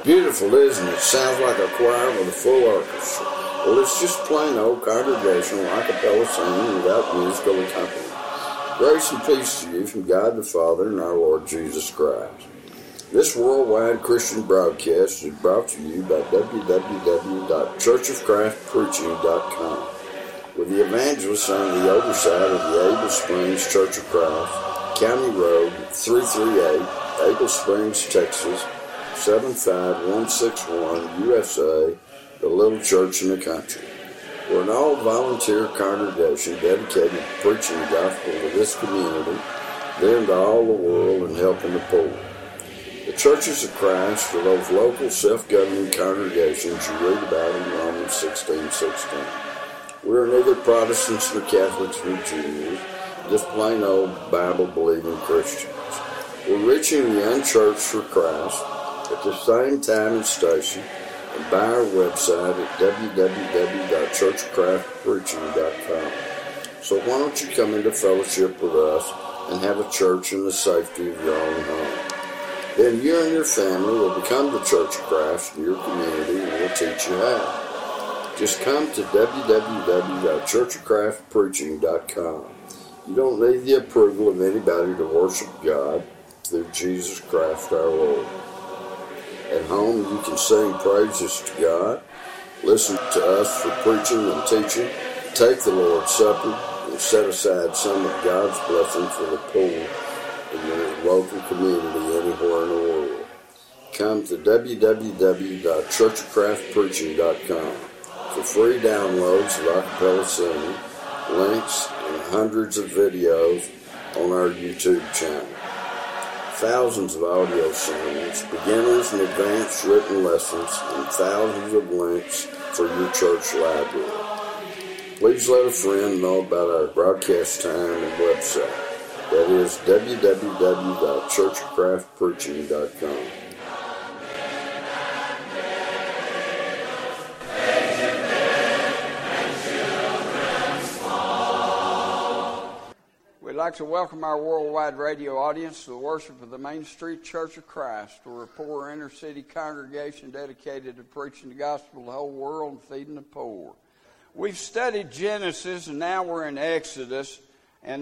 Beautiful, isn't it? Sounds like a choir with a full orchestra. Well, it's just plain old congregational a cappella singing without musical accompaniment. Grace and peace to you from God the Father and our Lord Jesus Christ. This worldwide Christian broadcast is brought to you by www.churchofchristpreaching.com with the evangelists on the oversight of the Able Springs Church of Christ, County Road 338, Able Springs, Texas, 75161, USA, the little church in the country. We're an all-volunteer congregation dedicated to preaching the gospel to this community, then to all the world, and helping the poor. The churches of Christ are those local self-governing congregations you read about in Romans 16:16. We're neither Protestants nor Catholics nor Jews, just plain old Bible-believing Christians. We're reaching the unchurched for Christ at the same time and station, and by our website at www.churchofchristpreaching.com. So why don't you come into fellowship with us and have a church in the safety of your own home? Then you and your family will become the Church of Christ in your community, and we'll teach you how. Just come to www.churchofchristpreaching.com. You don't need the approval of anybody to worship God through Jesus Christ our Lord. At home, you can sing praises to God, listen to us for preaching and teaching, take the Lord's Supper, and set aside some of God's blessing for the poor in your local community anywhere in the world. Come to www.churchofchristpreaching.com for free downloads of acapella singing, links, and hundreds of videos on our YouTube channel. Thousands of audio sermons, beginners and advanced written lessons, and thousands of links for your church library. Please let a friend know about our broadcast time and website. That is www.churchofchristpreaching.com. We'd like to welcome our worldwide radio audience to the worship of the Main Street Church of Christ. We're a poor inner-city congregation dedicated to preaching the gospel to the whole world and feeding the poor. We've studied Genesis, and now we're in Exodus. And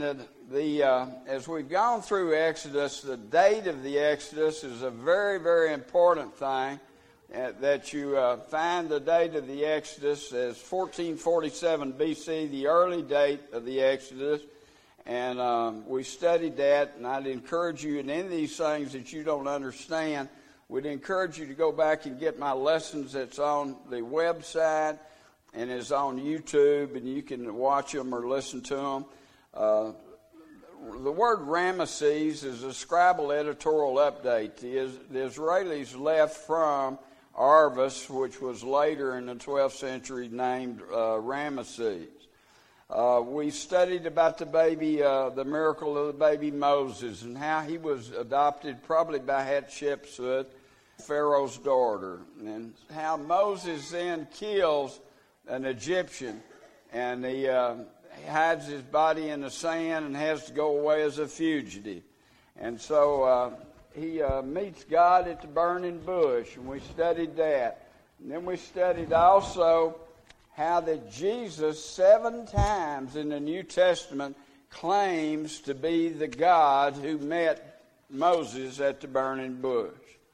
as we've gone through Exodus, the date of the Exodus is a very, very important thing, that you find the date of the Exodus as 1447 B.C., the early date of the Exodus. And we studied that, and I'd encourage you in any of these things that you don't understand, we'd encourage you to go back and get my lessons that's on the website and is on YouTube, and you can watch them or listen to them. The word Ramesses is a scribal editorial update. The Israelis left from Arvis, which was later in the 12th century named Ramesses. We studied about the baby, the miracle of the baby Moses, and how he was adopted probably by Hatshepsut, Pharaoh's daughter, and how Moses then kills an Egyptian, and he hides his body in the sand and has to go away as a fugitive. And so he meets God at the burning bush, and we studied that. And then we studied also how that Jesus 7 times in the New Testament claims to be the God who met Moses at the burning bush.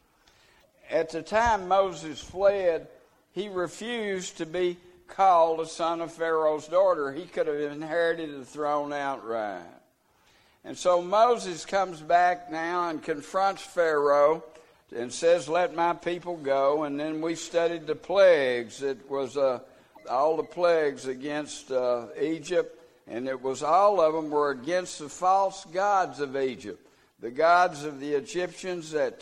At the time Moses fled, he refused to be called a son of Pharaoh's daughter. He could have inherited the throne outright. And so Moses comes back now and confronts Pharaoh and says, "Let my people go." And then we studied the plagues. It was all the plagues against Egypt, and it was all of them were against the false gods of Egypt, the gods of the Egyptians that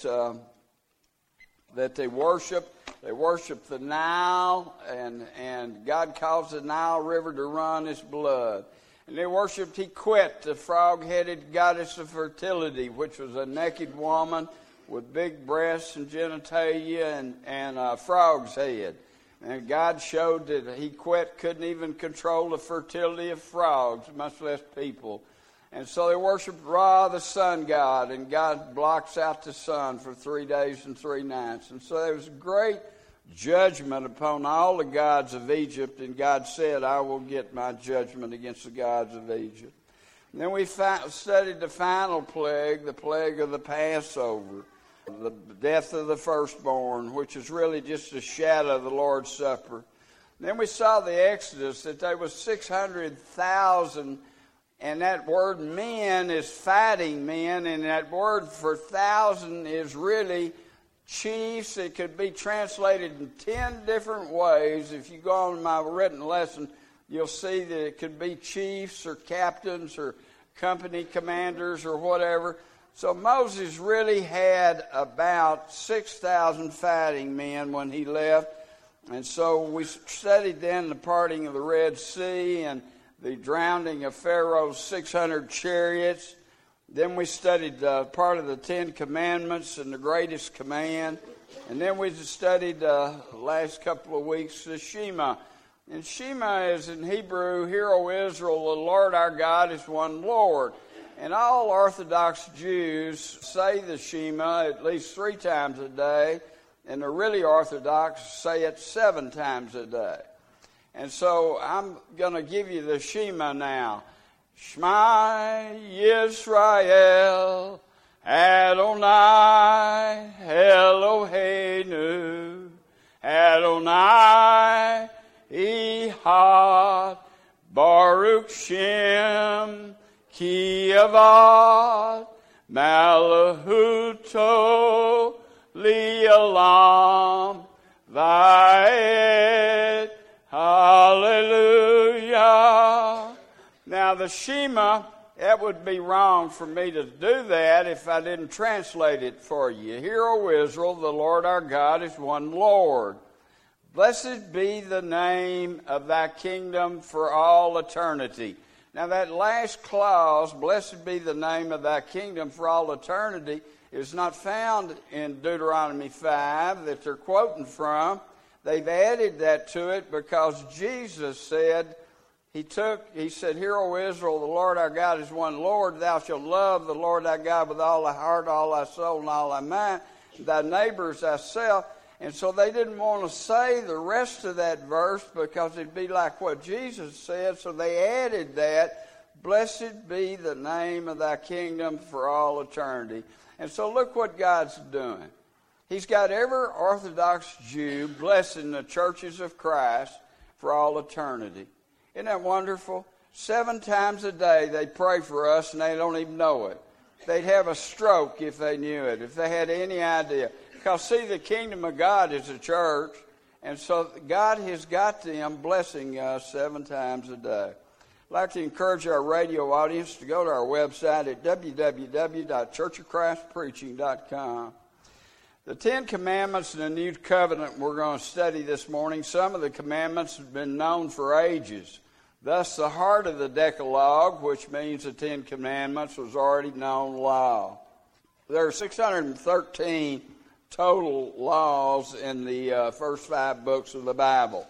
they worship. They worship the Nile, and God caused the Nile River to run its blood. And they worshipped Hequet, the frog-headed goddess of fertility, which was a naked woman with big breasts and genitalia and a frog's head. And God showed that Hequet couldn't even control the fertility of frogs, much less people. And so they worshiped Ra, the sun god, and God blocks out the sun for 3 days and 3 nights. And so there was great judgment upon all the gods of Egypt, and God said, I will get my judgment against the gods of Egypt. And then we studied the final plague, the plague of the Passover, the death of the firstborn, which is really just a shadow of the Lord's Supper. And then we saw the Exodus, that there was 600,000, and that word men is fighting men, and that word for 1,000 is really chiefs. It could be translated in 10 different ways. If you go on my written lesson, you'll see that it could be chiefs or captains or company commanders or whatever. So Moses really had about 6,000 fighting men when he left. And so we studied then the parting of the Red Sea and the drowning of Pharaoh's 600 chariots. Then we studied part of the 10 Commandments and the greatest command. And then we studied the last couple of weeks the Shema. And Shema is in Hebrew, Hear, O Israel, the Lord our God is one Lord. And all Orthodox Jews say the Shema at least 3 times a day. And the really Orthodox say it 7 times a day. And so I'm going to give you the Shema now. Shema Yisrael, Adonai Eloheinu, Adonai Echad, Baruch Shem Ki Avad, Malachuto Li'olam Va'ed. Hallelujah. Now the Shema, that would be wrong for me to do that if I didn't translate it for you. Hear, O Israel, the Lord our God is one Lord. Blessed be the name of thy kingdom for all eternity. Now that last clause, blessed be the name of thy kingdom for all eternity, is not found in Deuteronomy 5 that they're quoting from. They've added that to it because Jesus said, He said, Hear, O Israel, the Lord our God is one Lord. Thou shalt love the Lord thy God with all thy heart, all thy soul, and all thy mind, thy neighbor as thyself. And so they didn't want to say the rest of that verse because it'd be like what Jesus said. So they added that, blessed be the name of thy kingdom for all eternity. And so look what God's doing. He's got every Orthodox Jew blessing the churches of Christ for all eternity. Isn't that wonderful? 7 times a day they pray for us and they don't even know it. They'd have a stroke if they knew it, if they had any idea. Because see, the kingdom of God is a church, and so God has got them blessing us 7 times a day. I'd like to encourage our radio audience to go to our website at www.churchofchristpreaching.com. The 10 Commandments in the New Covenant we're going to study this morning. Some of the commandments have been known for ages. Thus, the heart of the Decalogue, which means the 10 Commandments, was already known law. There are 613 total laws in the first 5 books of the Bible.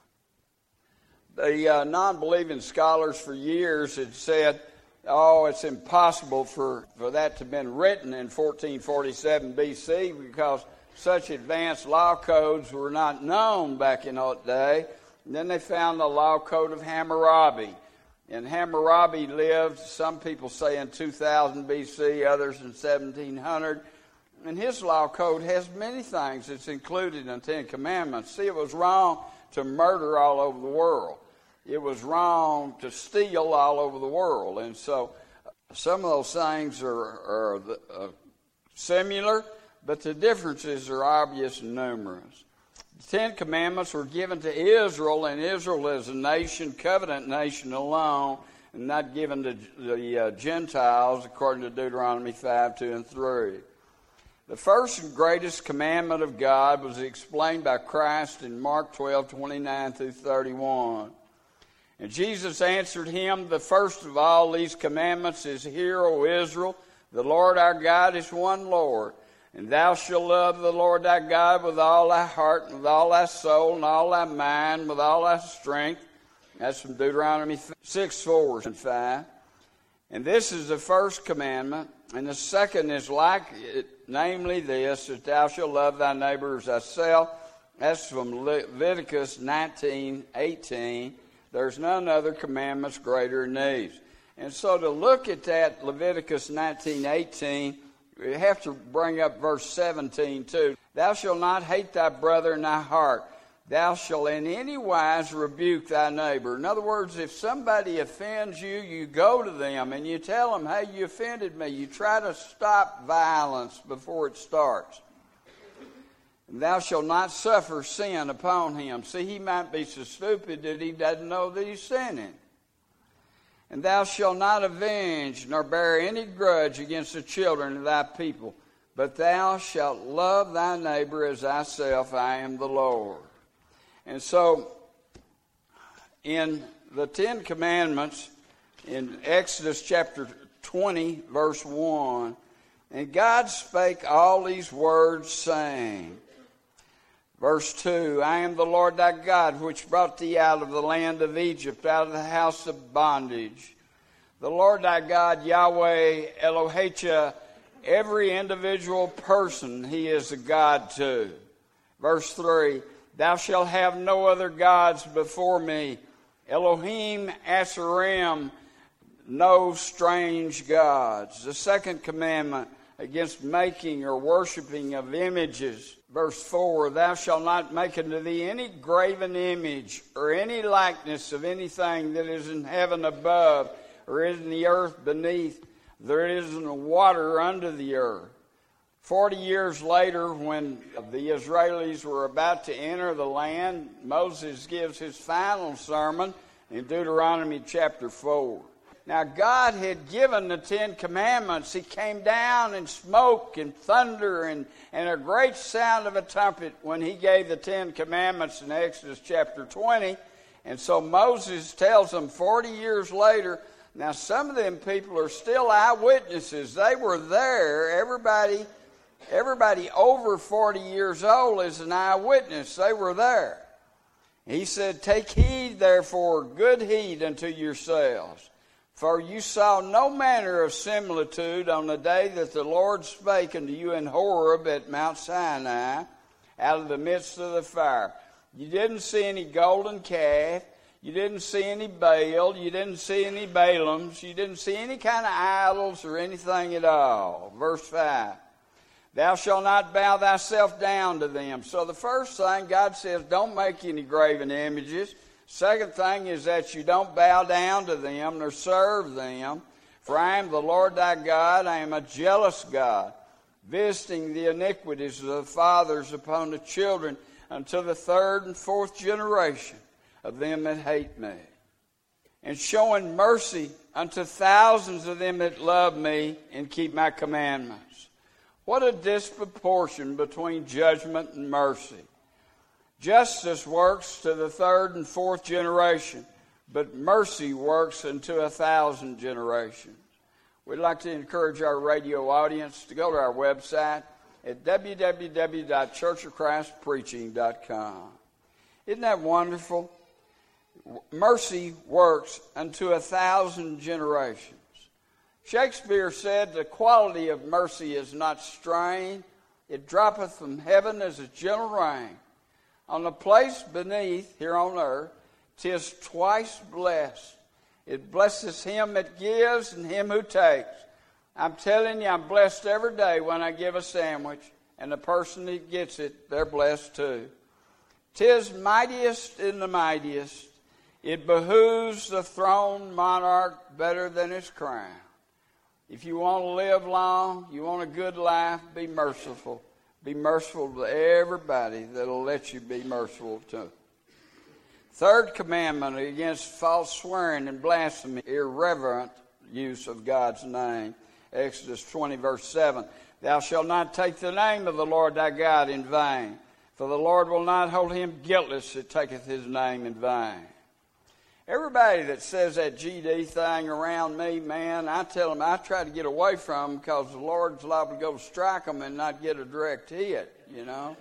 The non-believing scholars for years had said, it's impossible for that to have been written in 1447 B.C. because such advanced law codes were not known back in that day. And then they found the law code of Hammurabi. And Hammurabi lived, some people say in 2000 B.C., others in 1700. And his law code has many things that's included in the 10 Commandments. See, it was wrong to murder all over the world. It was wrong to steal all over the world. And so some of those things are similar, but the differences are obvious and numerous. The 10 Commandments were given to Israel, and Israel is a nation, covenant nation alone, and not given to the Gentiles, according to Deuteronomy 5, 2, and 3. The first and greatest commandment of God was explained by Christ in Mark 12, 29 through 31. And Jesus answered him, the first of all these commandments is, Hear, O Israel, the Lord our God is one Lord. And thou shalt love the Lord thy God with all thy heart, and with all thy soul, and all thy mind, with all thy strength. That's from Deuteronomy 6, 4, and 5. And this is the first commandment. And the second is like it, namely this, that thou shalt love thy neighbor as thyself. That's from Leviticus 19:18. There's none other commandments greater than these. And so to look at that Leviticus 19:18, we have to bring up verse 17 too. Thou shalt not hate thy brother in thy heart. Thou shalt in any wise rebuke thy neighbor. In other words, if somebody offends you, you go to them and you tell them, hey, you offended me. You try to stop violence before it starts. And thou shalt not suffer sin upon him. See, he might be so stupid that he doesn't know that he's sinning. And thou shalt not avenge nor bear any grudge against the children of thy people, but thou shalt love thy neighbor as thyself. I am the Lord. And so, in the Ten Commandments, in Exodus chapter 20, verse 1, and God spake all these words, saying, verse 2, I am the Lord thy God, which brought thee out of the land of Egypt, out of the house of bondage. The Lord thy God, Yahweh Elohim, every individual person he is a God to. Verse 3, thou shalt have no other gods before me. Elohim Asherim, no strange gods. The second commandment against making or worshiping of images. Verse 4, thou shalt not make unto thee any graven image or any likeness of anything that is in heaven above or in the earth beneath. There is in the water under the earth. 40 years later, when the Israelis were about to enter the land, Moses gives his final sermon in Deuteronomy chapter 4. Now, God had given the Ten Commandments. He came down in smoke and thunder and a great sound of a trumpet when he gave the Ten Commandments in Exodus chapter 20. And so Moses tells them 40 years later. Now, some of them people are still eyewitnesses. They were there. Everybody over 40 years old is an eyewitness. They were there. He said, take heed, therefore, good heed unto yourselves. For you saw no manner of similitude on the day that the Lord spake unto you in Horeb at Mount Sinai, out of the midst of the fire. You didn't see any golden calf. You didn't see any Baal. You didn't see any Balaams. You didn't see any kind of idols or anything at all. Verse 5. Thou shalt not bow thyself down to them. So the first thing, God says, don't make any graven images. Second thing is that you don't bow down to them nor serve them. For I am the Lord thy God. I am a jealous God, visiting the iniquities of the fathers upon the children unto the third and fourth generation of them that hate me, and showing mercy unto thousands of them that love me and keep my commandments. What a disproportion between judgment and mercy. Justice works to the third and fourth generation, but mercy works unto 1,000 generations. We'd like to encourage our radio audience to go to our website at www.churchofchristpreaching.com. Isn't that wonderful? Mercy works unto 1,000 generations. Shakespeare said, the quality of mercy is not strained. It droppeth from heaven as a gentle rain. On the place beneath, here on earth, 'tis twice blessed. It blesses him that gives and him who takes. I'm telling you, I'm blessed every day when I give a sandwich, and the person that gets it, they're blessed too. 'Tis mightiest in the mightiest. It behooves the throned monarch better than his crown. If you want to live long, you want a good life, be merciful. Be merciful to everybody that'll let you be merciful to. Third commandment against false swearing and blasphemy, irreverent use of God's name. Exodus 20, verse 7. Thou shalt not take the name of the Lord thy God in vain, for the Lord will not hold him guiltless that taketh his name in vain. Everybody that says that GD thing around me, man, I tell them I try to get away from them because the Lord's liable to go strike them and not get a direct hit, you know.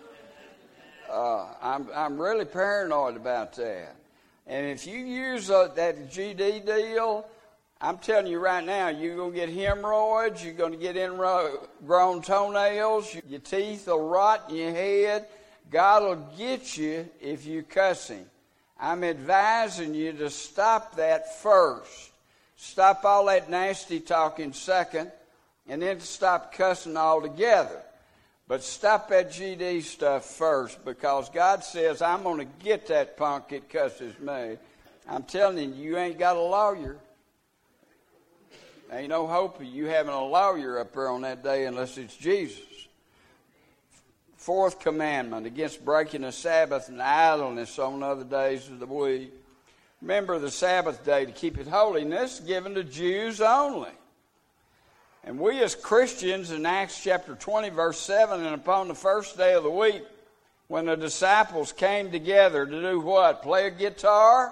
I'm really paranoid about that. And if you use that GD deal, I'm telling you right now, you're going to get hemorrhoids, you're going to get ingrown toenails, your teeth will rot in your head. God will get you if you cuss Him. I'm advising you to stop that first. Stop all that nasty talking second, and then stop cussing altogether. But stop that GD stuff first, because God says, I'm going to get that punk that cusses me. I'm telling you, you ain't got a lawyer. Ain't no hope of you having a lawyer up there on that day unless it's Jesus. Fourth commandment, against breaking the Sabbath and idleness on other days of the week. Remember the Sabbath day to keep it holy, and this is given to Jews only. And we as Christians in Acts chapter 20, verse 7, and upon the first day of the week, when the disciples came together to do what? Play a guitar?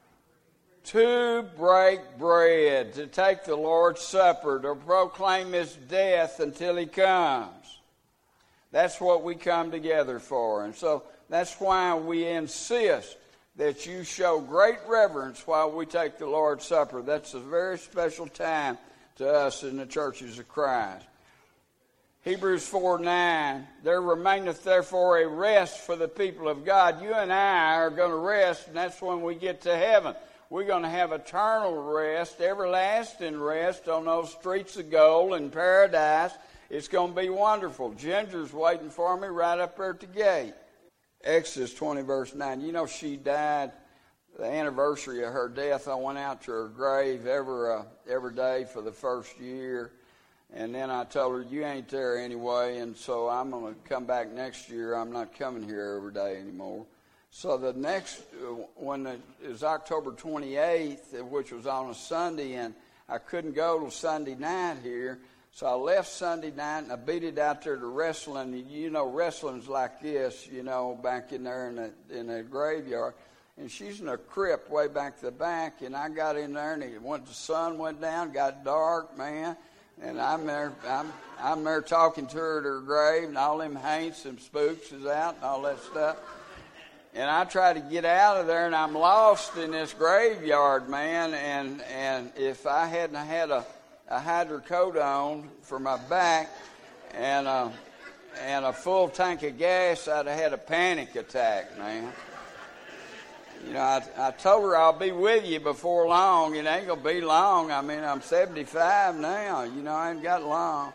To break bread, to take the Lord's Supper, to proclaim His death until He comes. That's what we come together for. And so that's why we insist that you show great reverence while we take the Lord's Supper. That's a very special time to us in the churches of Christ. Hebrews 4:9, there remaineth therefore a rest for the people of God. You and I are going to rest, and that's when we get to heaven. We're going to have eternal rest, everlasting rest on those streets of gold in paradise. It's going to be wonderful. Ginger's waiting for me right up there at the gate. Exodus 20, verse 9. You know, she died, the anniversary of her death. I went out to her grave every day for the first year. And then I told her, you ain't there anyway, and so I'm going to come back next year. I'm not coming here every day anymore. So the next, when it was October 28th, which was on a Sunday, and I couldn't go till Sunday night here, so I left Sunday night, and I beat it out there to wrestling. You know, wrestling's like this, you know, back in there in the graveyard. And she's in a crypt way back to the back, and I got in there, and the sun went down, got dark, man. And I'm there talking to her at her grave, and all them haints and spooks is out and all that stuff. And I try to get out of there, and I'm lost in this graveyard, man. And if I hadn't had a hydrocodone for my back and a full tank of gas, I'd have had a panic attack, man. You know, I told her I'll be with you before long. It ain't going to be long. I mean, I'm 75 now. You know, I ain't got long.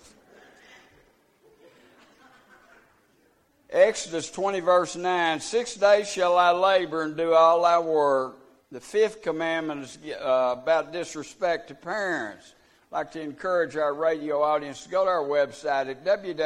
Exodus 20, verse 9. 6 days shall I labor and do all thy work. The fifth commandment is about disrespect to parents. I'd like to encourage our radio audience to go to our website at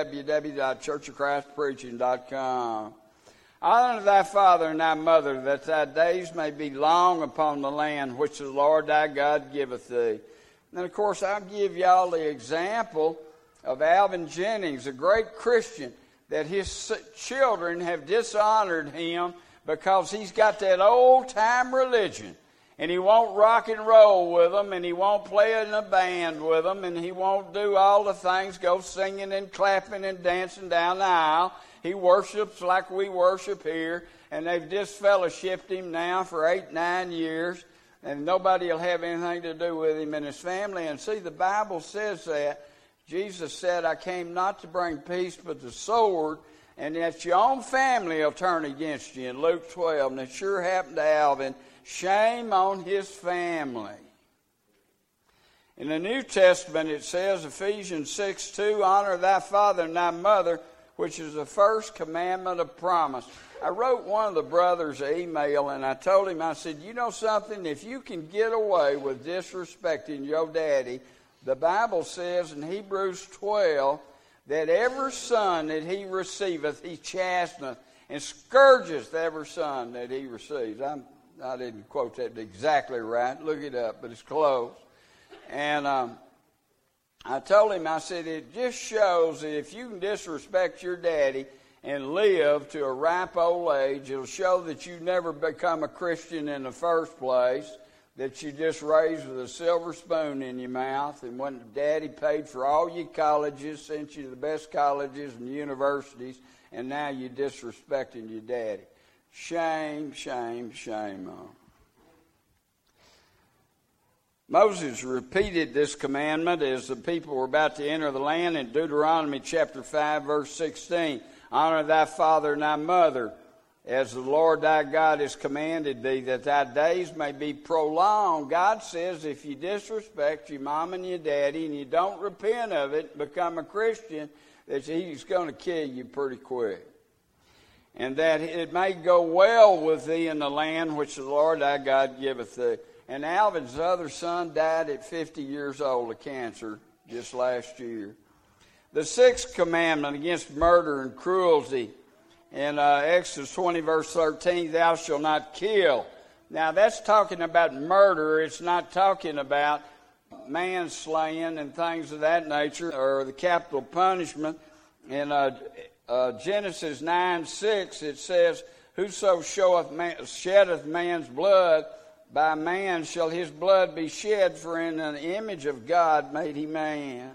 www.churchofchristpreaching.com. Honor thy father and thy mother, that thy days may be long upon the land which the Lord thy God giveth thee. And, of course, I'll give y'all the example of Alvin Jennings, a great Christian, that his children have dishonored him because he's got that old-time religion. And he won't rock and roll with them, and he won't play in a band with them, and he won't do all the things, go singing and clapping and dancing down the aisle. He worships like we worship here, and they've disfellowshipped him now for 8-9 years, and nobody will have anything to do with him and his family. And see, the Bible says that. Jesus said, I came not to bring peace but the sword, and that your own family will turn against you in Luke 12. And it sure happened to Alvin. Shame on his family. In the New Testament it says, Ephesians 6:2, honor thy father and thy mother, which is the first commandment of promise. I wrote one of the brothers an email, and I told him, I said, you know something, if you can get away with disrespecting your daddy, the Bible says in Hebrews 12 that every son that he receiveth, he chasteneth, and scourgeth every son that he receives. I didn't quote that exactly right. Look it up, but it's close. And I told him, I said, it just shows that if you can disrespect your daddy and live to a ripe old age, it'll show that you never become a Christian in the first place, that you just raised with a silver spoon in your mouth, and when daddy paid for all your colleges, sent you to the best colleges and universities, and now you're disrespecting your daddy. Shame, shame, shame on. Moses repeated this commandment as the people were about to enter the land in Deuteronomy chapter 5, verse 16. Honor thy father and thy mother, as the Lord thy God has commanded thee, that thy days may be prolonged. God says if you disrespect your mom and your daddy and you don't repent of it and become a Christian, that he's going to kill you pretty quick. And that it may go well with thee in the land which the Lord thy God giveth thee. And Alvin's other son died at 50 years old of cancer just last year. The sixth commandment against murder and cruelty in Exodus 20, verse 13, thou shalt not kill. Now that's talking about murder. It's not talking about manslaying and things of that nature or the capital punishment. In Genesis 9:6, it says, whoso sheddeth man's blood, by man shall his blood be shed, for in the image of God made he man.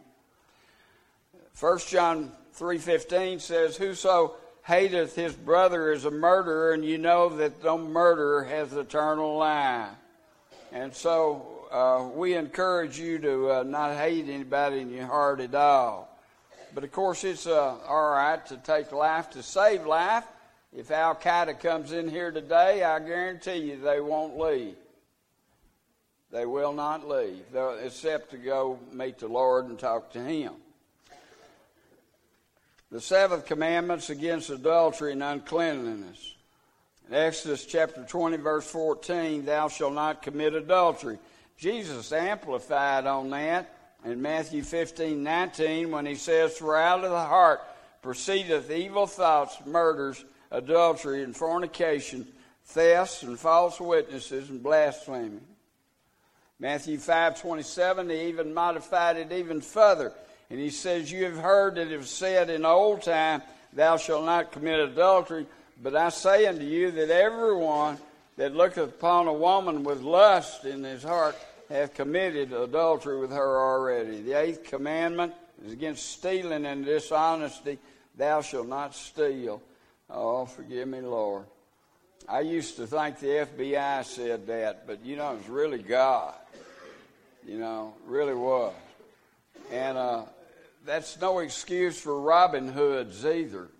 1 John 3:15 says, whoso hateth his brother is a murderer, and you know that no murderer has eternal life. And so we encourage you to not hate anybody in your heart at all. But of course it's all right to take life to save life. If Al-Qaeda comes in here today, I guarantee you they won't leave. They will not leave, except to go meet the Lord and talk to Him. The seventh commandment's against adultery and uncleanliness. In Exodus chapter 20, verse 14, thou shalt not commit adultery. Jesus amplified on that in Matthew 15:19 when he says, for out of the heart proceedeth evil thoughts, murders, adultery, and fornication, thefts, and false witnesses, and blasphemy. Matthew 5:27, he even modified it even further. And he says, you have heard that it was said in old time, thou shalt not commit adultery. But I say unto you that everyone that looketh upon a woman with lust in his heart hath committed adultery with her already. The eighth commandment is against stealing and dishonesty. Thou shalt not steal. Oh, forgive me, Lord. I used to think the FBI said that, but it was really God. Really was. And that's no excuse for Robin Hoods either,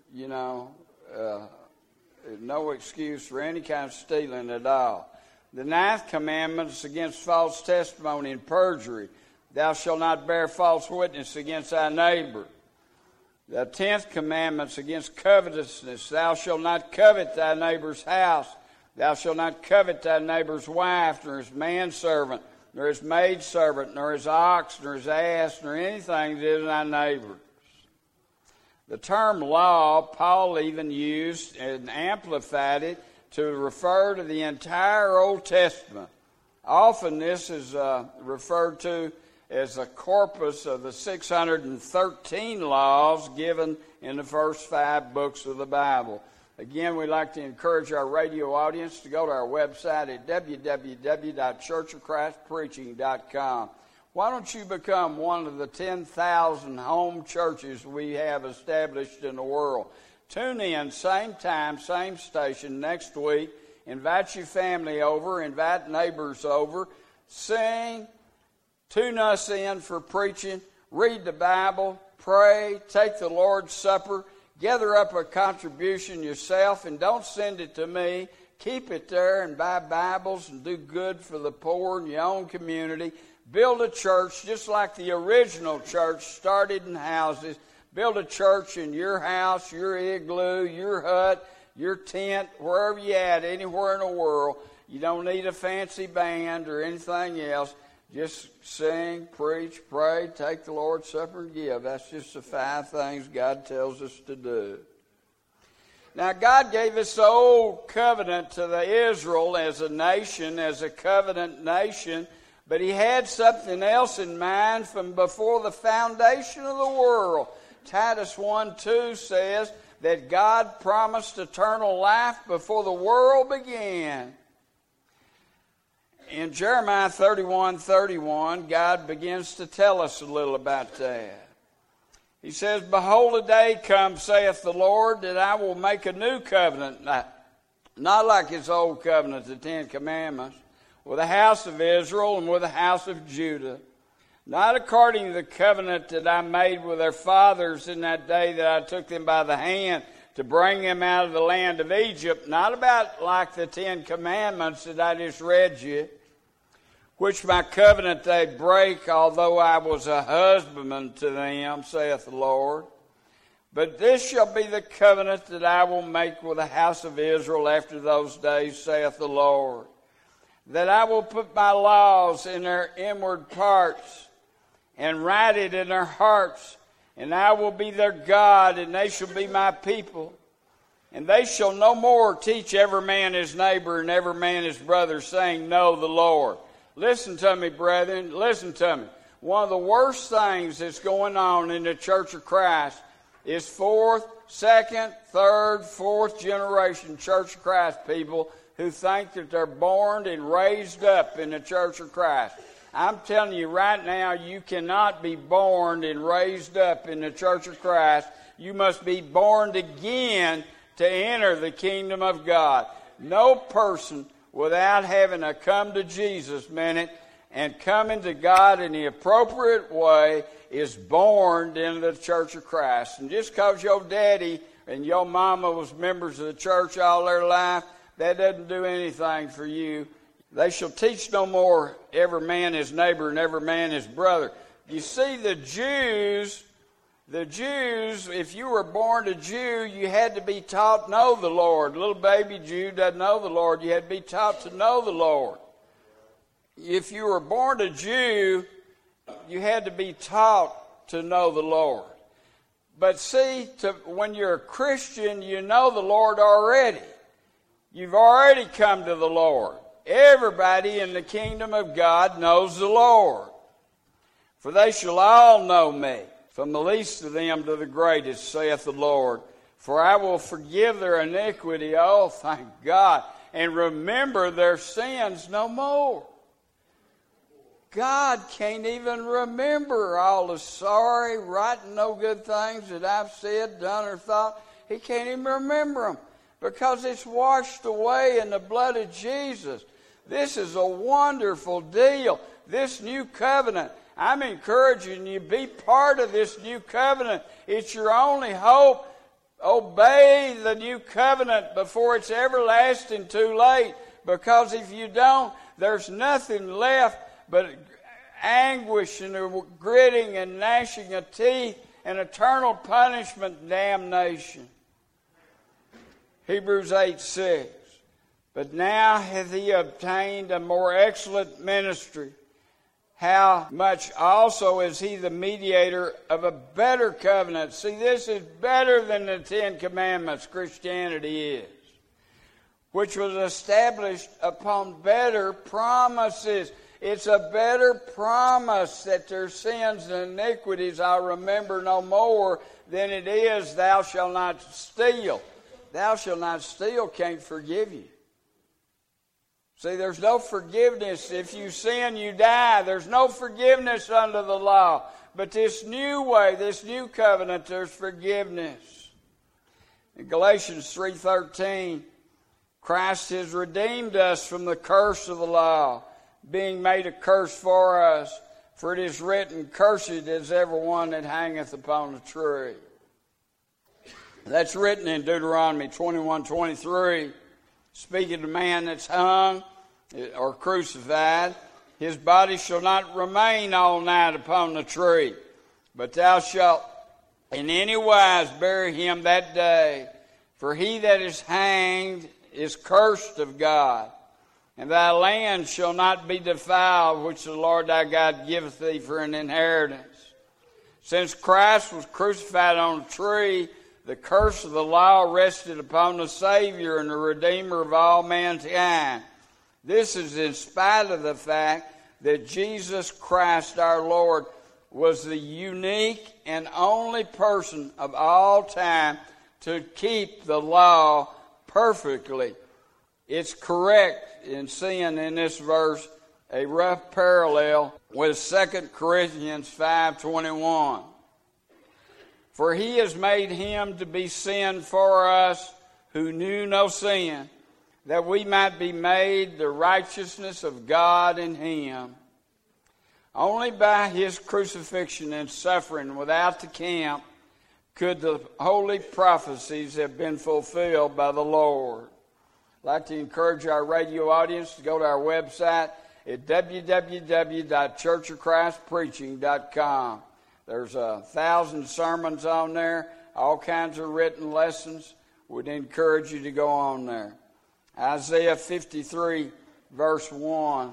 no excuse for any kind of stealing at all. The ninth commandment is against false testimony and perjury. Thou shalt not bear false witness against thy neighbor. The 10th commandment is against covetousness. Thou shalt not covet thy neighbor's house. Thou shalt not covet thy neighbor's wife, nor his manservant, nor his maidservant, nor his ox, nor his ass, nor anything that is thy neighbor's. The term law, Paul even used and amplified it to refer to the entire Old Testament. Often this is referred to as a corpus of the 613 laws given in the first 5 books of the Bible. Again, we'd like to encourage our radio audience to go to our website at www.churchofchristpreaching.com. Why don't you become one of the 10,000 home churches we have established in the world? Tune in, same time, same station next week. Invite your family over, invite neighbors over, sing, tune us in for preaching, read the Bible, pray, take the Lord's Supper, gather up a contribution yourself, and don't send it to me. Keep it there and buy Bibles and do good for the poor in your own community. Build a church just like the original church started in houses. Build a church in your house, your igloo, your hut, your tent, wherever you're at, anywhere in the world. You don't need a fancy band or anything else. Just sing, preach, pray, take the Lord's Supper, and give. That's just the 5 things God tells us to do. Now, God gave us the old covenant to the Israel as a nation, as a covenant nation, but He had something else in mind from before the foundation of the world. Titus 1:2 says that God promised eternal life before the world began. In Jeremiah 31:31, God begins to tell us a little about that. He says, behold, a day comes, saith the Lord, that I will make a new covenant, not like His old covenant, the 10 Commandments, with the house of Israel and with the house of Judah, not according to the covenant that I made with their fathers in that day that I took them by the hand to bring them out of the land of Egypt, not about like the 10 Commandments that I just read you, which my covenant they break, although I was a husbandman to them, saith the Lord. But this shall be the covenant that I will make with the house of Israel after those days, saith the Lord, that I will put my laws in their inward parts and write it in their hearts, and I will be their God, and they shall be my people. And they shall no more teach every man his neighbor and every man his brother, saying, Know the Lord. Listen to me, brethren. Listen to me. One of the worst things that's going on in the Church of Christ is fourth, second, third, fourth generation Church of Christ people who think that they're born and raised up in the Church of Christ. I'm telling you right now, you cannot be born and raised up in the Church of Christ. You must be born again to enter the kingdom of God. No person without having to come to Jesus minute and coming to God in the appropriate way is born into the Church of Christ. And just because your daddy and your mama was members of the church all their life, that doesn't do anything for you. They shall teach no more every man his neighbor and every man his brother. You see, the Jews, if you were born a Jew, you had to be taught to know the Lord. Little baby Jew doesn't know the Lord. You had to be taught to know the Lord. If you were born a Jew, you had to be taught to know the Lord. But see, when you're a Christian, you know the Lord already. You've already come to the Lord. Everybody in the kingdom of God knows the Lord. For they shall all know me, from the least of them to the greatest, saith the Lord. For I will forgive their iniquity, oh, thank God, and remember their sins no more. God can't even remember all the sorry, rotten, no good things that I've said, done, or thought. He can't even remember them because it's washed away in the blood of Jesus. This is a wonderful deal. This new covenant, I'm encouraging you, be part of this new covenant. It's your only hope. Obey the new covenant before it's everlasting too late. Because if you don't, there's nothing left but anguish and gritting and gnashing of teeth and eternal punishment and damnation. Hebrews 8:6. But now hath he obtained a more excellent ministry. How much also is he the mediator of a better covenant? See, this is better than the 10 Commandments, Christianity is. Which was established upon better promises. It's a better promise that their sins and iniquities I'll remember no more than it is thou shalt not steal. Thou shalt not steal can't forgive you. See, there's no forgiveness. If you sin, you die. There's no forgiveness under the law. But this new way, this new covenant, there's forgiveness. In Galatians 3:13, Christ has redeemed us from the curse of the law, being made a curse for us. For it is written, Cursed is every one that hangeth upon a tree. That's written in Deuteronomy 21:23. Speaking to man that's hung or crucified, his body shall not remain all night upon the tree, but thou shalt in any wise bury him that day. For he that is hanged is cursed of God, and thy land shall not be defiled, which the Lord thy God giveth thee for an inheritance. Since Christ was crucified on a tree, the curse of the law rested upon the Savior and the Redeemer of all mankind. This is in spite of the fact that Jesus Christ our Lord was the unique and only person of all time to keep the law perfectly. It's correct in seeing in this verse a rough parallel with 2 Corinthians 5:21. For he has made him to be sin for us who knew no sin, that we might be made the righteousness of God in him. Only by his crucifixion and suffering without the camp could the holy prophecies have been fulfilled by the Lord. I'd like to encourage our radio audience to go to our website at www.churchofchristpreaching.com. There's 1,000 sermons on there, all kinds of written lessons. We'd encourage you to go on there. Isaiah 53, verse 1.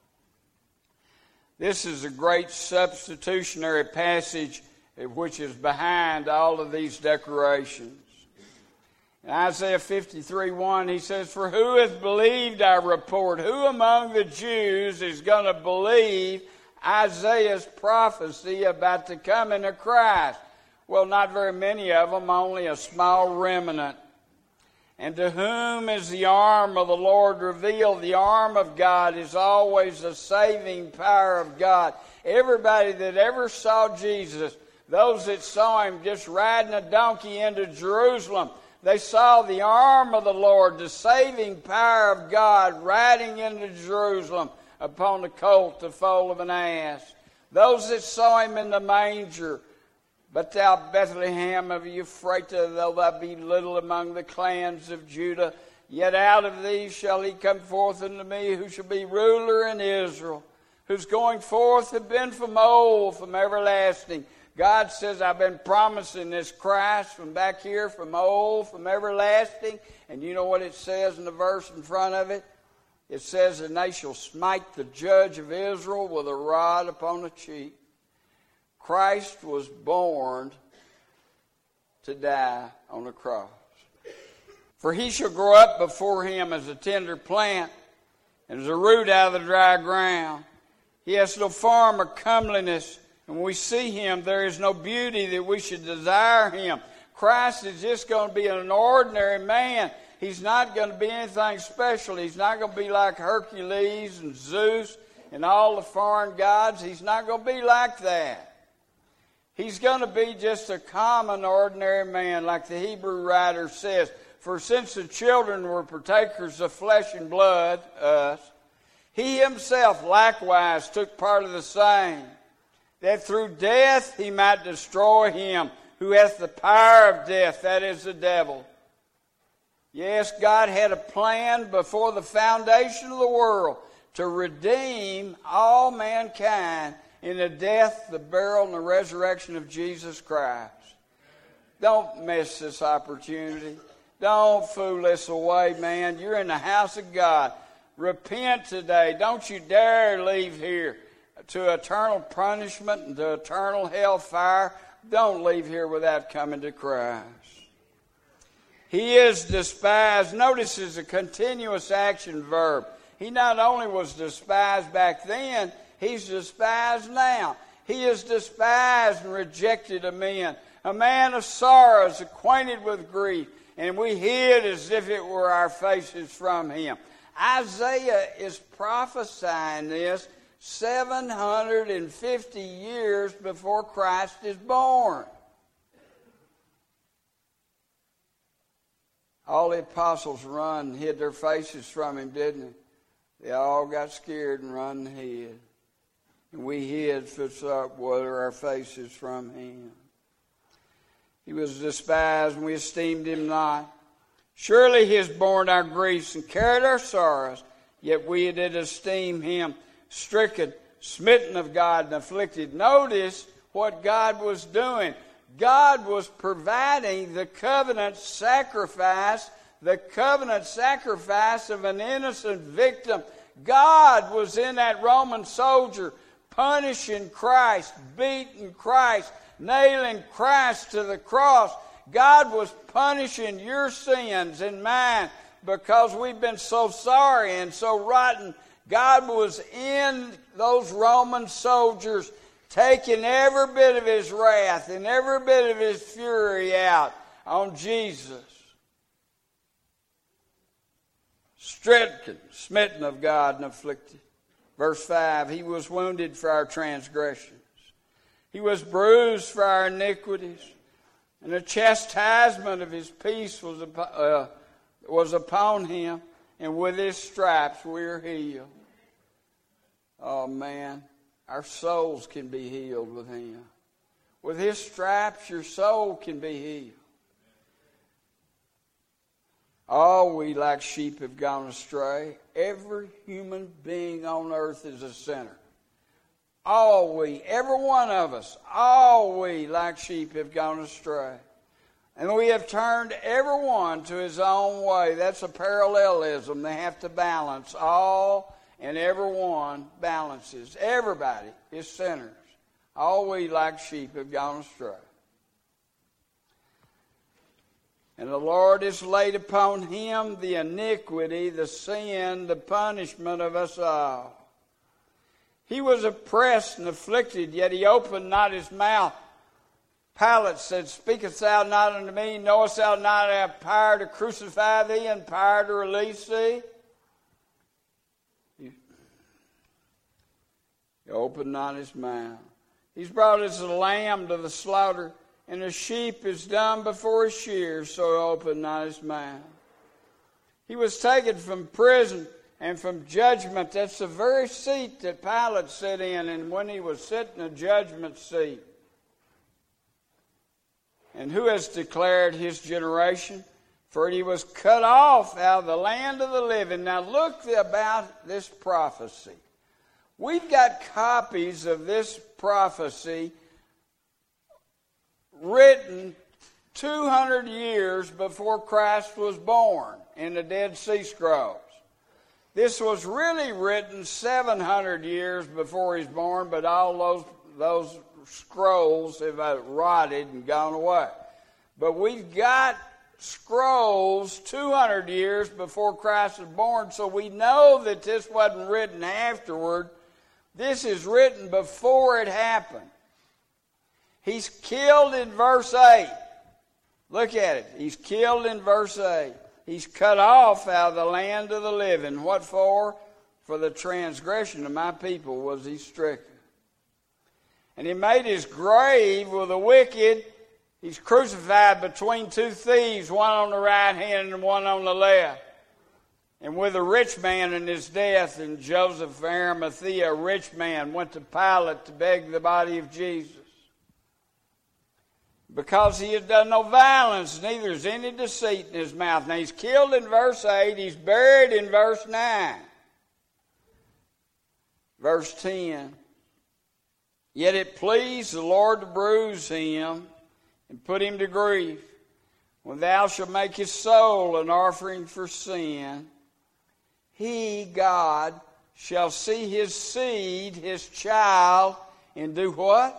This is a great substitutionary passage which is behind all of these declarations. In Isaiah 53:1, he says, "For who hath believed our report? Who among the Jews is going to believe Isaiah's prophecy about the coming of Christ?" Well, not very many of them, only a small remnant. "And to whom is the arm of the Lord revealed?" The arm of God is always the saving power of God. Everybody that ever saw Jesus, those that saw him just riding a donkey into Jerusalem, they saw the arm of the Lord, the saving power of God, riding into Jerusalem upon the colt, the foal of an ass. Those that saw him in the manger, "But thou, Bethlehem of Ephrathah, though thou be little among the clans of Judah, yet out of thee shall he come forth unto me, who shall be ruler in Israel, whose going forth have been from old, from everlasting." God says, I've been promising this Christ from back here, from old, from everlasting. And you know what it says in the verse in front of it? It says, "And they shall smite the judge of Israel with a rod upon the cheek." Christ was born to die on the cross. "For he shall grow up before him as a tender plant, and as a root out of the dry ground. He has no form or comeliness, and when we see him, there is no beauty that we should desire him." Christ is just going to be an ordinary man. He's not going to be anything special. He's not going to be like Hercules and Zeus and all the foreign gods. He's not going to be like that. He's going to be just a common, ordinary man, like the Hebrew writer says. "For since the children were partakers of flesh and blood, us, he himself likewise took part of the same, that through death he might destroy him who hath the power of death," that is the devil. Yes, God had a plan before the foundation of the world to redeem all mankind in the death, the burial, and the resurrection of Jesus Christ. Don't miss this opportunity. Don't fool this away, man. You're in the house of God. Repent today. Don't you dare leave here to eternal punishment and to eternal hellfire. Don't leave here without coming to Christ. He is despised. Notice it's a continuous action verb. He not only was despised back then, he's despised now. He is despised and rejected of men. A man of sorrows, acquainted with grief, and we hid as if it were our faces from him. Isaiah is prophesying this 750 years before Christ is born. All the apostles run and hid their faces from him, didn't they? They all got scared and run and hid. And we hid our faces from him. He was despised and we esteemed him not. Surely he has borne our griefs and carried our sorrows, yet we did esteem him stricken, smitten of God, and afflicted. Notice what God was doing. God was providing the covenant sacrifice of an innocent victim. God was in that Roman soldier, punishing Christ, beating Christ, nailing Christ to the cross. God was punishing your sins and mine because we've been so sorry and so rotten. God was in those Roman soldiers, taking every bit of his wrath and every bit of his fury out on Jesus. Stricken, smitten of God, and afflicted. Verse 5, he was wounded for our transgressions. He was bruised for our iniquities. And the chastisement of his peace was upon him. and with his stripes we're healed. Oh man, our souls can be healed with him. With his stripes, your soul can be healed. All we like sheep have gone astray. Every human being on earth is a sinner. All we, every one of us, all we like sheep have gone astray. And we have turned everyone to his own way. That's a parallelism. They have to balance. All and everyone balances. Everybody is sinners. All we like sheep have gone astray. And the Lord has laid upon him the iniquity, the sin, the punishment of us all. He was oppressed and afflicted, yet he opened not his mouth. Pilate said, Speakest thou not unto me? Knowest thou not I have power to crucify thee and power to release thee? He opened not his mouth. He's brought as a lamb to the slaughter, and a sheep is dumb before his shears, so he opened not his mouth. He was taken from prison and from judgment. That's the very seat that Pilate sat in, and when he was sitting in a judgment seat. And who has declared his generation? For he was cut off out of the land of the living. Now look about this prophecy. We've got copies of this prophecy written 200 years before Christ was born in the Dead Sea Scrolls. This was really written 700 years before he's born, but all those scrolls have rotted and gone away. But we've got scrolls 200 years before Christ was born, so we know that this wasn't written afterward. This is written before it happened. He's killed in verse 8. Look at it. He's killed in verse 8. He's cut off out of the land of the living. What for? For the transgression of my people was he stricken. And he made his grave with the wicked. He's crucified between two thieves, one on the right hand and one on the left. And with a rich man in his death, and Joseph of Arimathea, a rich man, went to Pilate to beg the body of Jesus. Because he had done no violence, neither is any deceit in his mouth. Now he's killed in verse 8, he's buried in verse 9. Verse 10. Yet it pleased the Lord to bruise him and put him to grief. When thou shalt make his soul an offering for sin, he, God, shall see his seed, his child, and do what?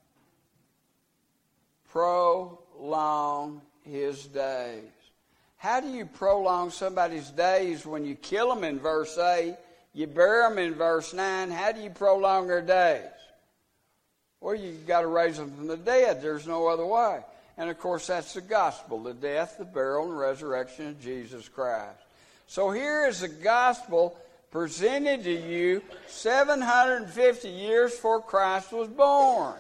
Prolong his days. How do you prolong somebody's days when you kill them in verse 8, you bury them in verse 9? How do you prolong their days? Well, you've got to raise them from the dead. There's no other way. And, of course, that's the gospel, the death, the burial, and resurrection of Jesus Christ. So here is the gospel presented to you 750 years before Christ was born.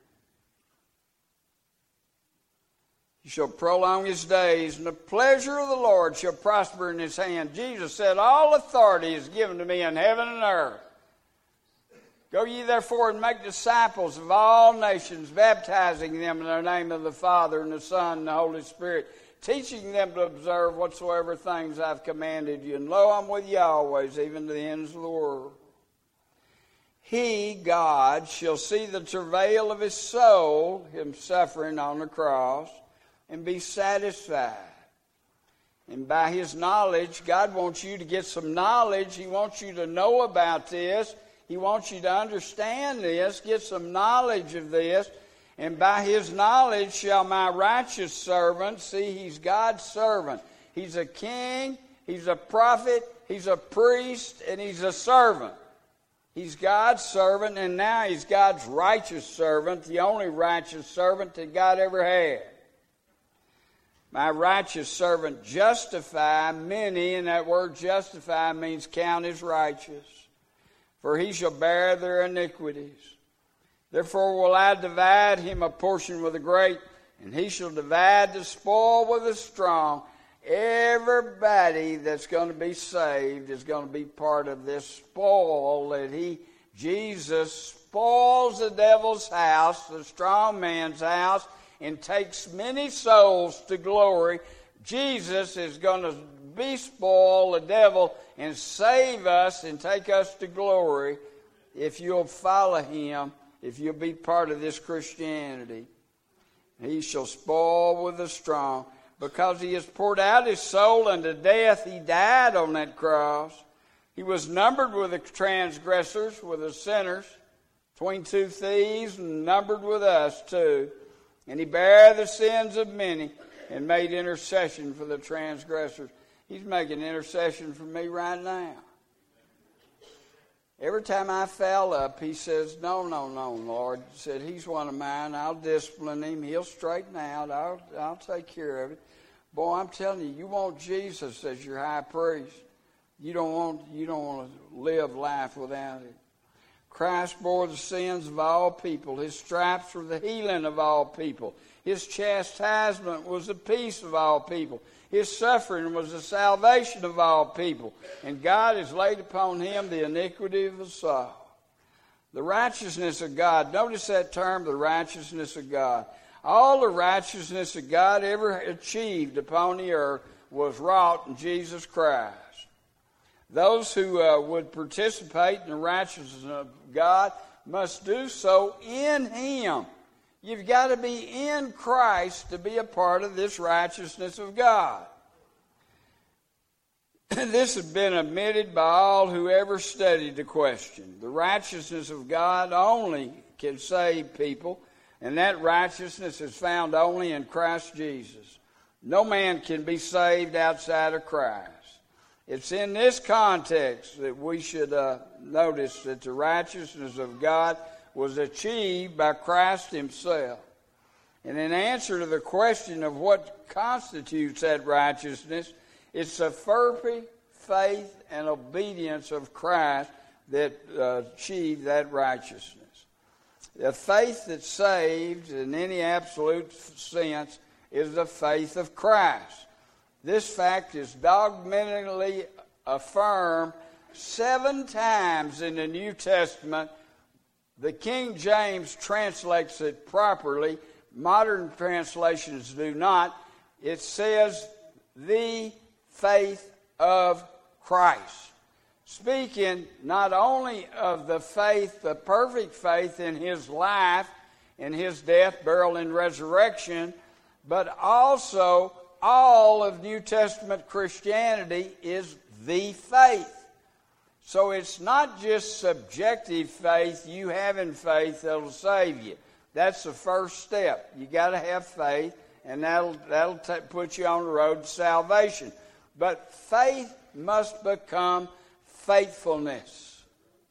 He shall prolong his days, and the pleasure of the Lord shall prosper in his hand. Jesus said, all authority is given to me in heaven and earth. Go ye therefore and make disciples of all nations, baptizing them in the name of the Father and the Son and the Holy Spirit, teaching them to observe whatsoever things I've commanded you. And lo, I'm with you always, even to the ends of the world. He, God, shall see the travail of his soul, him suffering on the cross, and be satisfied. And by his knowledge, God wants you to get some knowledge. He wants you to know about this. He wants you to understand this, get some knowledge of this. And by his knowledge shall my righteous servant, see, he's God's servant. He's a king, he's a prophet, he's a priest, and he's a servant. He's God's servant, and now he's God's righteous servant, the only righteous servant that God ever had. My righteous servant justify many, and that word justify means count as righteous. For he shall bear their iniquities. Therefore will I divide him a portion with the great, and he shall divide the spoil with the strong. Everybody that's going to be saved is going to be part of this spoil that Jesus spoils the devil's house, the strong man's house, and takes many souls to glory. Jesus is going to spoil the devil and save us and take us to glory if you'll follow him, if you'll be part of this Christianity. He shall spoil with the strong. Because he has poured out his soul unto death, he died on that cross. He was numbered with the transgressors, with the sinners, between two thieves, and numbered with us too. And he bare the sins of many and made intercession for the transgressors. He's making intercession for me right now. Every time I foul up, he says, no, Lord. He said, he's one of mine. I'll discipline him. He'll straighten out. I'll take care of it. Boy, I'm telling you, you want Jesus as your high priest. You don't want to live life without it. Christ bore the sins of all people. His stripes were the healing of all people. His chastisement was the peace of all people. His suffering was the salvation of all people. And God has laid upon him the iniquity of us all. The righteousness of God. Notice that term, the righteousness of God. All the righteousness that God ever achieved upon the earth was wrought in Jesus Christ. Those who would participate in the righteousness of God must do so in him. You've got to be in Christ to be a part of this righteousness of God. This has been admitted by all who ever studied the question. The righteousness of God only can save people, and that righteousness is found only in Christ Jesus. No man can be saved outside of Christ. It's in this context that we should notice that the righteousness of God was achieved by Christ himself. And in answer to the question of what constitutes that righteousness, it's the perfect faith and obedience of Christ that achieved that righteousness. The faith that saves in any absolute sense is the faith of Christ. This fact is dogmatically affirmed 7 times in the New Testament. The King James translates it properly. Modern translations do not. It says, the faith of Christ. Speaking not only of the faith, the perfect faith in his life, in his death, burial, and resurrection, but also all of New Testament Christianity is the faith. So it's not just subjective faith, you having faith that'll save you. That's the first step. You got to have faith, and that'll put you on the road to salvation. But faith must become faithfulness.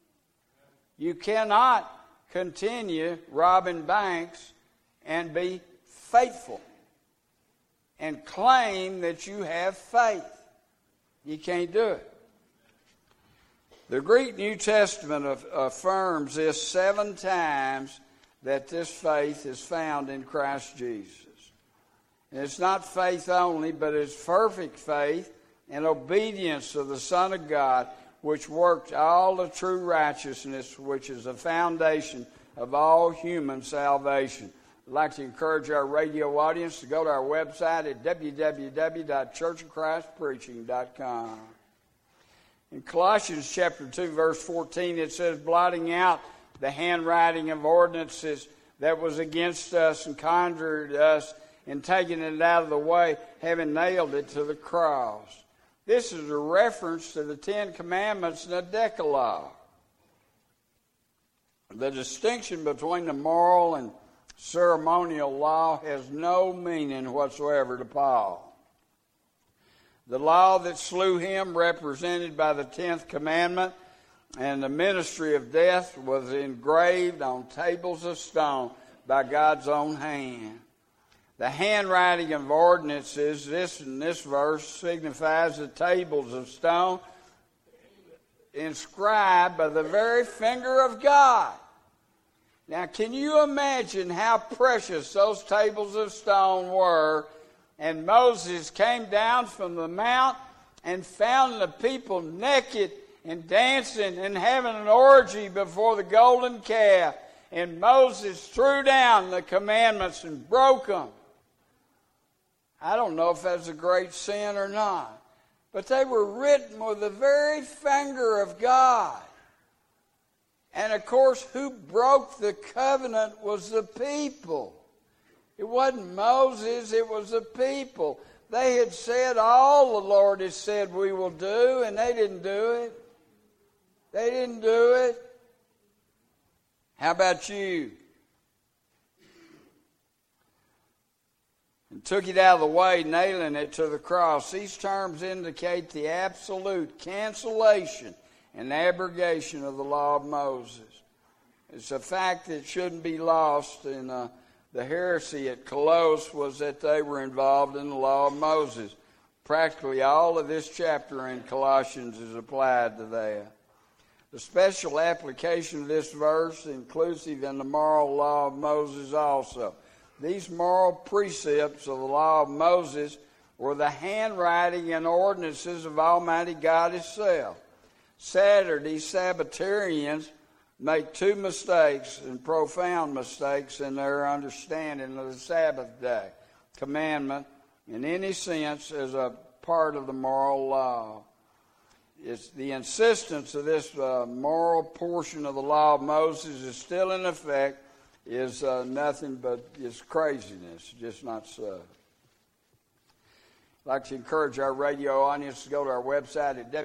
You cannot continue robbing banks and be faithful and claim that you have faith. You can't do it. The Greek New Testament affirms this 7 times that this faith is found in Christ Jesus. And it's not faith only, but it's perfect faith and obedience of the Son of God, which worked all the true righteousness, which is the foundation of all human salvation. I'd like to encourage our radio audience to go to our website at www.churchofchristpreaching.com. In Colossians chapter 2, verse 14, it says, blotting out the handwriting of ordinances that was against us and conjured us, and taking it out of the way, having nailed it to the cross. This is a reference to the 10 Commandments and the Decalogue. The distinction between the moral and ceremonial law has no meaning whatsoever to Paul. The law that slew him, represented by the 10th commandment, and the ministry of death was engraved on tables of stone by God's own hand. The handwriting of ordinances, this in this verse, signifies the tables of stone inscribed by the very finger of God. Now, can you imagine how precious those tables of stone were And Moses came down from the mount and found the people naked and dancing and having an orgy before the golden calf. And Moses threw down the commandments and broke them. I don't know if that's a great sin or not, but they were written with the very finger of God. And of course, who broke the covenant was the people. It wasn't Moses, it was the people. They had said all the Lord has said we will do, and they didn't do it. They didn't do it. How about you? And took it out of the way, nailing it to the cross. These terms indicate the absolute cancellation and abrogation of the law of Moses. It's a fact that shouldn't be lost. In the heresy at Colossus was that they were involved in the law of Moses. Practically all of this chapter in Colossians is applied to that. The special application of this verse inclusive in the moral law of Moses also. These moral precepts of the law of Moses were the handwriting and ordinances of Almighty God Himself. Sabbatarians make two mistakes, and profound mistakes, in their understanding of the Sabbath day commandment in any sense as a part of the moral law. It's the insistence of this moral portion of the law of Moses is still in effect is nothing but it's craziness, just not so. I'd like to encourage our radio audience to go to our website at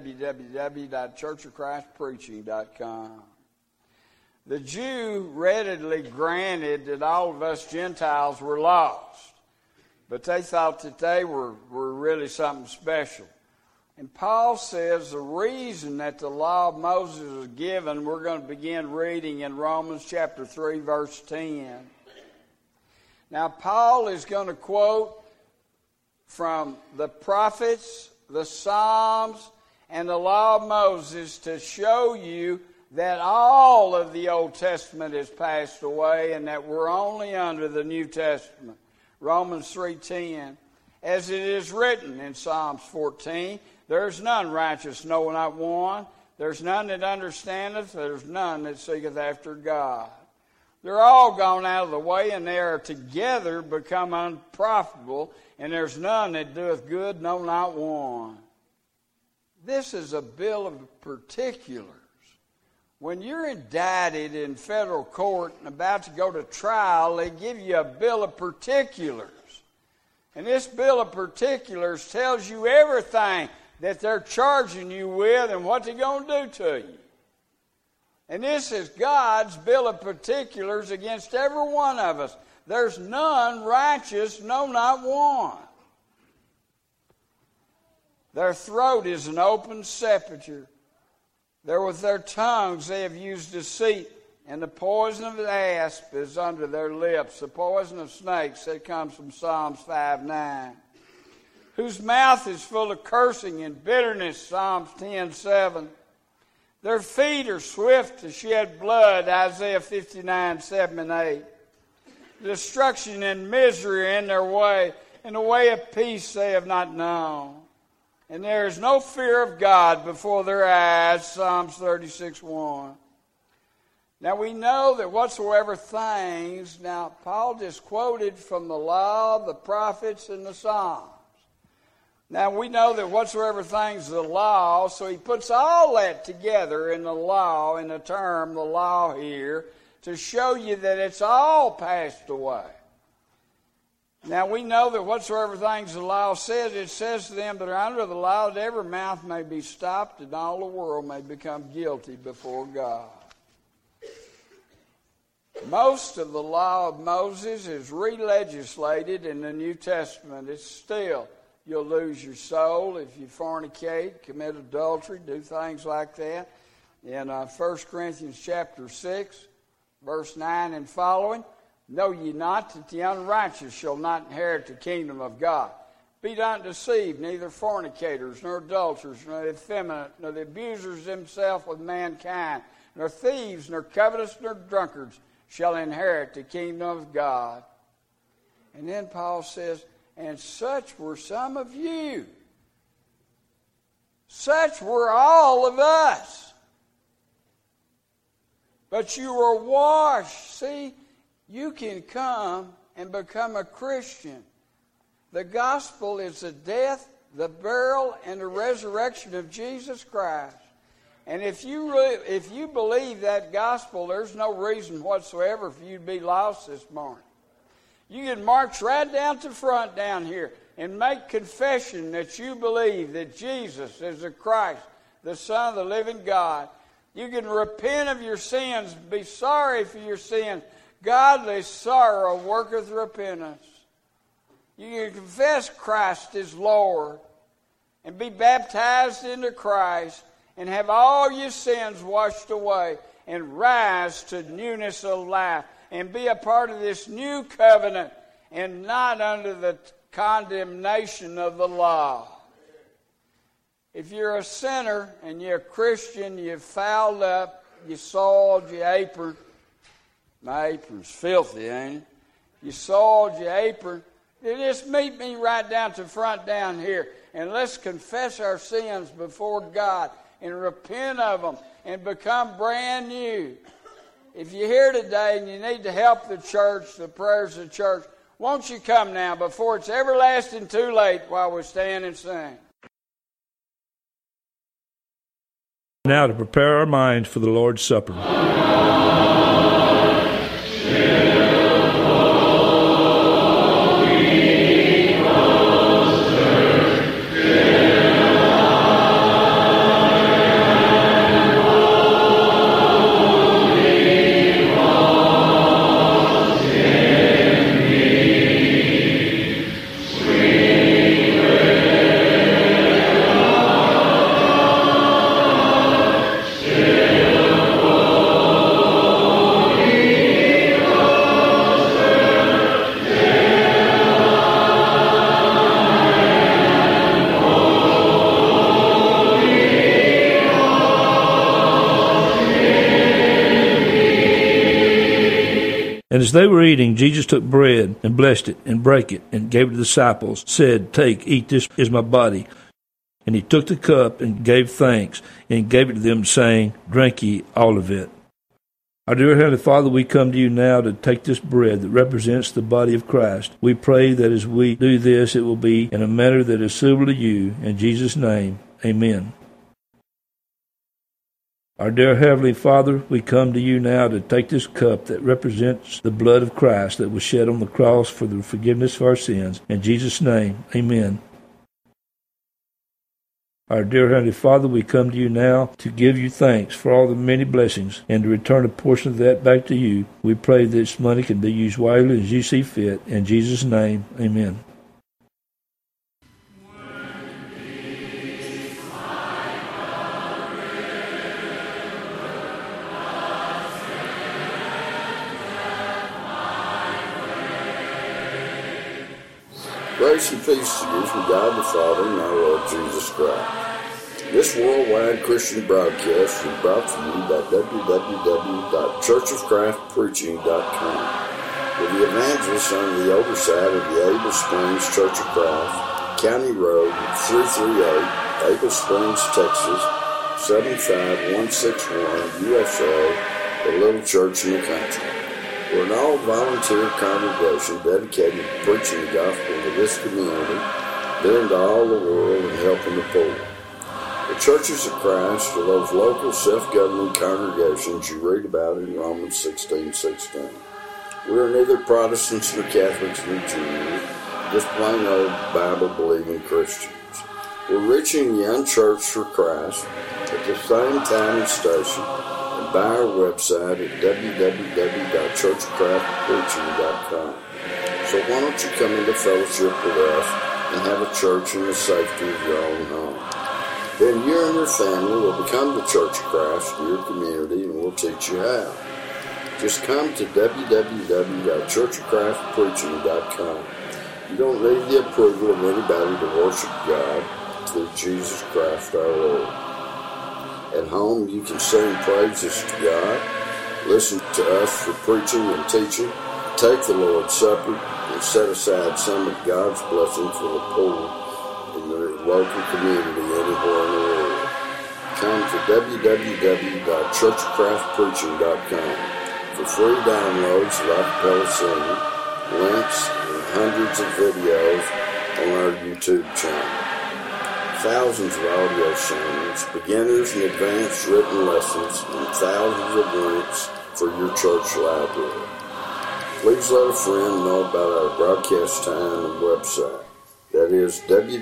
www.churchofchristpreaching.com. The Jew readily granted that all of us Gentiles were lost, but they thought that they were really something special. And Paul says the reason that the law of Moses was given, we're going to begin reading in Romans chapter 3, verse 10. Now, Paul is going to quote from the prophets, the Psalms, and the law of Moses to show you that all of the Old Testament has passed away and that we're only under the New Testament. Romans 3:10. As it is written in Psalms 14, there's none righteous, no, not one. There's none that understandeth, there's none that seeketh after God. They're all gone out of the way, and they are together become unprofitable, and there's none that doeth good, no, not one. This is a bill of particulars. When you're indicted in federal court and about to go to trial, they give you a bill of particulars. And this bill of particulars tells you everything that they're charging you with and what they're going to do to you. And this is God's bill of particulars against every one of us. There's none righteous, no, not one. Their throat is an open sepulchre. There with their tongues they have used deceit, and the poison of the asp is under their lips. The poison of snakes, that comes from Psalms 5:9. Whose mouth is full of cursing and bitterness, Psalms 10:7. Their feet are swift to shed blood, Isaiah 59:7 and 8. Destruction and misery are in their way, and the way of peace they have not known. And there is no fear of God before their eyes, Psalms 36:1. Now we know that whatsoever things, now Paul just quoted from the law, the prophets, and the Psalms. Now we know that whatsoever things the law, so he puts all that together in the law, in the term, the law here, to show you that it's all passed away. Now we know that whatsoever things the law says, it says to them that are under the law that every mouth may be stopped and all the world may become guilty before God. Most of the law of Moses is re-legislated in the New Testament. It's still, you'll lose your soul if you fornicate, commit adultery, do things like that. In 1 Corinthians chapter 6, verse 9 and following, know ye not that the unrighteous shall not inherit the kingdom of God? Be not deceived, neither fornicators, nor adulterers, nor the effeminate, nor the abusers themselves with mankind, nor thieves, nor covetous, nor drunkards shall inherit the kingdom of God. And then Paul says, And such were some of you. Such were all of us. But you were washed. See, you can come and become a Christian. The gospel is the death, the burial, and the resurrection of Jesus Christ. And if you believe that gospel, there's no reason whatsoever for you to be lost this morning. You can march right down to the front down here and make confession that you believe that Jesus is the Christ, the Son of the living God. You can repent of your sins, be sorry for your sins. Godly sorrow worketh repentance. You can confess Christ is Lord and be baptized into Christ and have all your sins washed away and rise to newness of life and be a part of this new covenant and not under the condemnation of the law. If you're a sinner and you're a Christian, you've fouled up, you soiled your apron. My apron's filthy, ain't it? You soiled your apron. You just meet me right down to the front down here and let's confess our sins before God and repent of them and become brand new. If you're here today and you need to help the church, the prayers of the church, won't you come now before it's everlasting too late while we stand and sing. Now to prepare our minds for the Lord's Supper. And as they were eating, Jesus took bread and blessed it and brake it and gave it to the disciples, said, "Take, eat, this is my body." And he took the cup and gave thanks and gave it to them, saying, "Drink ye all of it." Our dear Heavenly Father, we come to you now to take this bread that represents the body of Christ. We pray that as we do this, it will be in a manner that is suitable to you. In Jesus' name, amen. Our dear Heavenly Father, we come to you now to take this cup that represents the blood of Christ that was shed on the cross for the forgiveness of our sins. In Jesus' name, amen. Our dear Heavenly Father, we come to you now to give you thanks for all the many blessings and to return a portion of that back to you. We pray this money can be used wisely as you see fit. In Jesus' name, amen. Grace and peace to you from God the Father and our Lord Jesus Christ. This worldwide Christian broadcast is brought to you by www.churchofchristpreaching.com, with the evangelists on the oversight of the Able Springs Church of Christ, County Road 338, Able Springs, Texas 75161, USA, the little church in the country. We're an all-volunteer congregation dedicated to preaching the gospel to this community, then to all the world, and helping the poor. The churches of Christ are those local self-governing congregations you read about in Romans 16:16. We're neither Protestants nor Catholics nor Jews, just plain old Bible-believing Christians. We're reaching the unchurched for Christ at the same time and station, by our website at www.churchofchristpreaching.com. So why don't you come into fellowship with us and have a church in the safety of your own home? Then you and your family will become the Church of Christ to your community, and we'll teach you how. Just come to www.churchofchristpreaching.com. You don't need the approval of anybody to worship God through Jesus Christ our Lord. At home, you can sing praises to God, listen to us for preaching and teaching, take the Lord's Supper, and set aside some of God's blessing for the poor in their local community anywhere in the world. Come to www.churchofchristpreaching.com for free downloads of acapella singing, links, and hundreds of videos on our YouTube channel. Thousands of audio sermons, beginners and advanced written lessons, and thousands of links for your church library. Please let a friend know about our broadcast time and website. That is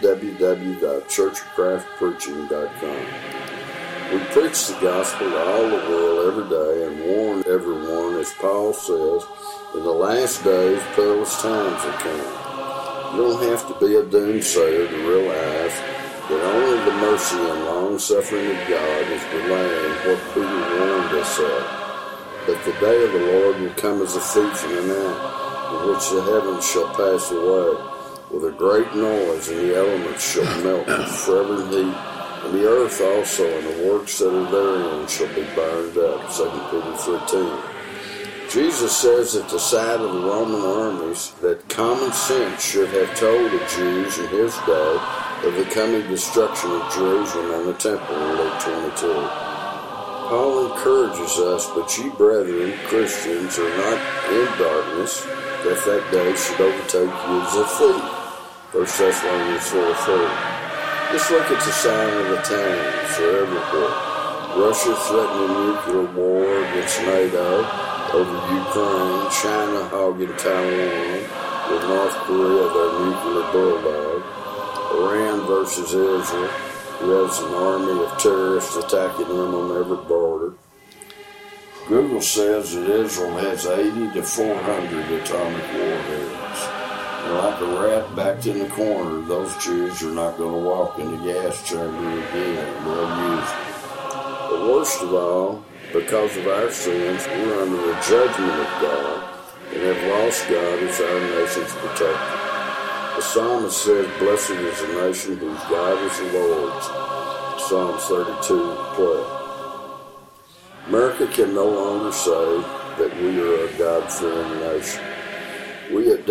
www.churchofchristpreaching.com. We preach the gospel to all the world every day and warn everyone, as Paul says, in the last days perilous times are coming. You don't have to be a doomsayer to realize that only the mercy and long-suffering of God is delaying what Peter warned us of. But the day of the Lord will come as a thief in the night, in which the heavens shall pass away, with a great noise, and the elements shall melt with fervent heat, and the earth also and the works that are therein shall be burned up. 2 Peter 3:10. Jesus says at the sight of the Roman armies that common sense should have told the Jews in his day of the coming destruction of Jerusalem and the temple in Luke 22. Paul encourages us, but ye brethren, Christians, are not in darkness, that day should overtake you as a thief. 1 Thessalonians 4:4. Just look at the sign of the times, they're everywhere. Russia threatening nuclear war against NATO over Ukraine, China hogging Taiwan, with North Korea their nuclear bulldog, Iran versus Israel, who has an army of terrorists attacking them on every border. Google says that Israel has 80 to 400 atomic warheads. And like a rat backed in the corner, those Jews are not going to walk in the gas chamber again. They'll use it. But worst of all, because of our sins, we're under the judgment of God and have lost God as our nation's protector. The psalmist says, blessed is the nation whose God is the Lord's. Psalms 32:12. America can no longer say that we are a God-fearing nation. We at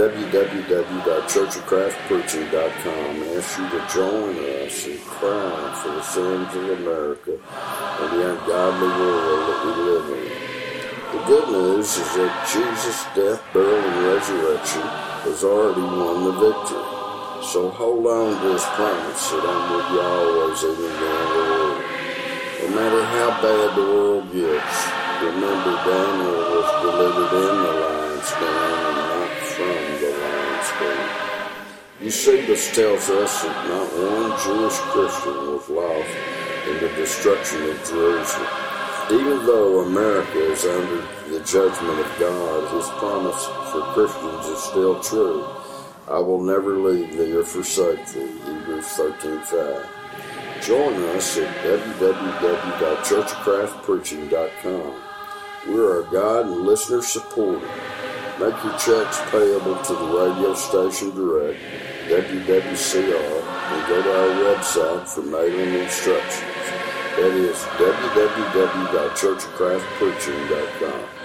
www.churchofchristpreaching.com ask you to join us in crying for the sins of America and the ungodly world that we live in. The good news is that Jesus' death, burial, and resurrection has already won the victory. So hold on to his promise that I'm with you always, even to the end of the world. No matter how bad the world gets, remember Daniel was delivered in the lion's den and not from the lion's den. Eusebius tells us that not one Jewish Christian was lost in the destruction of Jerusalem. Even though America is under the judgment of God, his promise for Christians is still true. I will never leave thee or forsake thee, Hebrews 13:5. Join us at www.churchofchristpreaching.com. We are God and listener supported. Make your checks payable to the radio station direct, WWCR, and go to our website for mailing instructions. That is www.churchofchristpreaching.com.